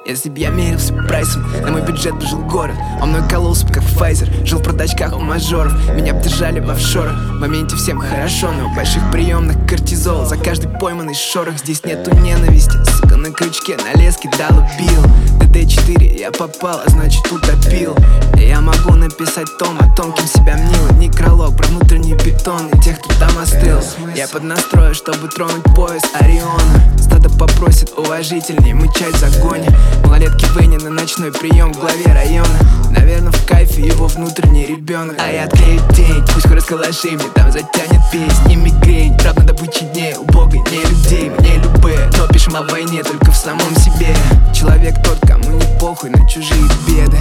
Если б я мерился прайсом, на мой бюджет бы жил город. Он мной кололся бы, как Pfizer, жил в продачках у мажоров. Меня б держали в офшорах, в моменте всем хорошо, но в больших приемных кортизол. За каждый пойманный шорох здесь нету ненависти. Сука, на крючке, на леске долупил. ДД4 я попал, а значит утопил. И я могу написать том о том, кем себя мнил. Некролог про внутренний бетон и тех, кто там остыл. Я под настрою, чтобы тронуть пояс Ориона. Стадо попросит уважительней мычать в загоне. Малолетки Венни на ночной прием в главе района. Наверное, в кайфе его внутренний ребенок. А я отклею тень, пусть хоть расколоши, мне там затянет песни. Мигрень, правда добычи дней, убогой не людей, мне любые. Но пишем о войне только в самом себе. Человек тот, кому не похуй на чужие беды.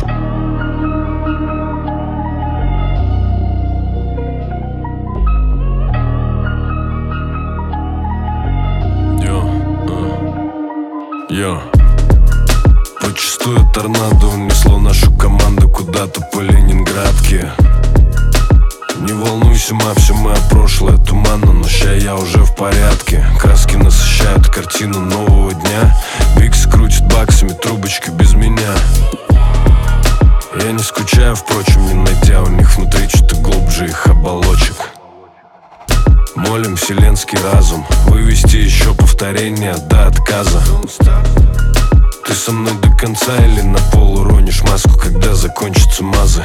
Почувствую торнадо унесло нашу команду куда-то по Ленинградке. Не волнуйся, ма, все мое прошлое туманно, но ща я уже в порядке. Краски насыщают картину нового дня. Бикс крутит баксами, трубочка без меня. Я не скучаю, впрочем, не найдя у них внутри что-то глубже их оболочек. Молим вселенский разум вывести еще повторение до отказа. Ты со мной до конца или на пол уронишь маску, когда закончатся мазы?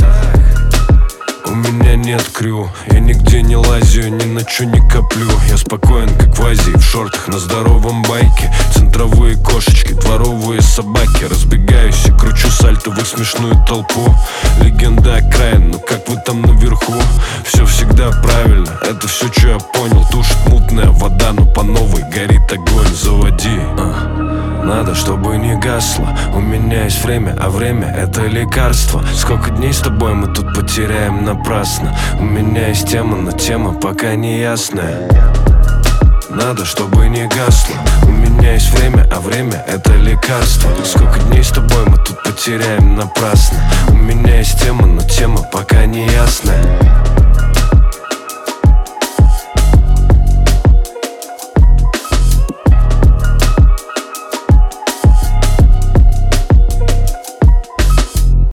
У меня нет крю, я нигде не лазю, ни на чё не коплю. Я спокоен, как в Азии, в шортах на здоровом байке. Центровые кошечки, дворовые собаки. Разбегаюсь и кручу сальто в их смешную толпу. Легенда окраин, ну как вы там наверху? Все всегда правильно, это все, что я понял. Тушит мутная вода, но по новой горит огонь. Заводи, надо, чтобы не гасло. У меня есть время, а время — это лекарство. Сколько дней с тобой мы тут потеряем напрасно. У меня есть тема, но тема пока не ясная. Надо, чтобы не гасло. У меня есть время, а время — это лекарство. Сколько дней с тобой мы тут потеряем напрасно. У меня есть тема, но тема пока не ясная.